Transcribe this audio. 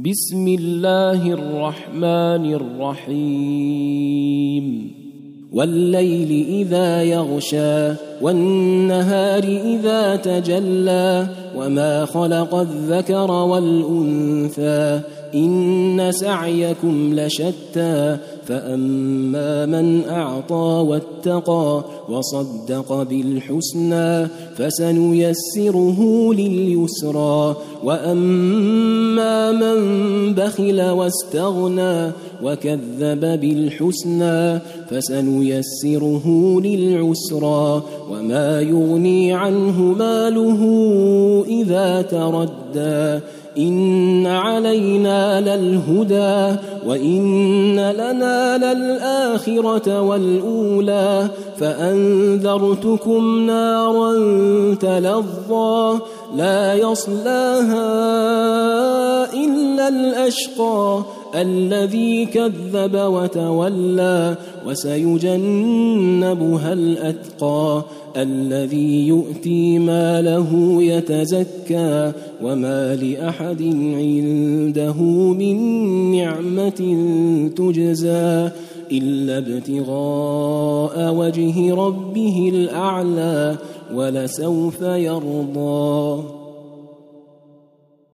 بسم الله الرحمن الرحيم والليل إذا يغشى والنهار إذا تجلى وما خلق الذكر والأنثى إن سعيكم لشتى فأما من أعطى واتقى وصدق بالحسنى فسنيسره لليسرى وأما من بخل واستغنى وكذب بالحسنى فسنيسره للعسرى وما يغني عنه ماله إذا تردى إن علينا للهدى وإن لنا للآخرة والأولى فأنذرتكم نارا تلظى لا يصلاها إلا الأشقى الذي كذب وتولى وسيجنبها الأتقى الذي يؤتي ماله يتزكى وما لأحد عنده من نعمة تجزى إلا ابتغاء وجه ربه الأعلى ولسوف يرضى.